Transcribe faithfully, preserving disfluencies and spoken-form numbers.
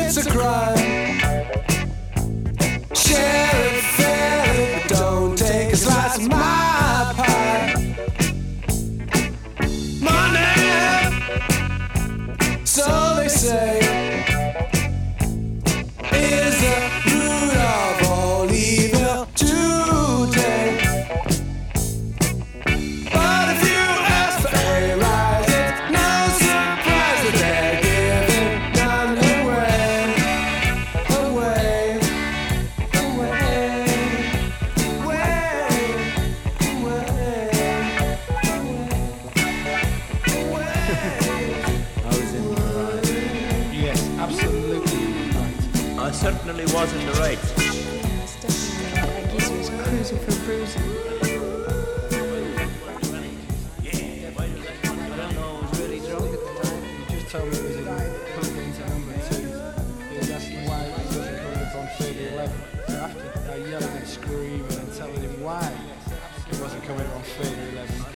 it's a crime. Share it fairly, but don't take a slice of my pie. Money, so they say, is the root of all evil today. But if you ask for a rise, it's no surprise that they're giving none away, away, I was in the right. Yes, absolutely right. I certainly was in the right. That's definitely right. That geezer was cruising for bruising. I don't know, I was really drunk at the time. He just told me it was in plugged into number two. He was asking why he wasn't coming up on thirty eleven. So after I yelling and screaming and telling him why he wasn't coming up on thirty eleven,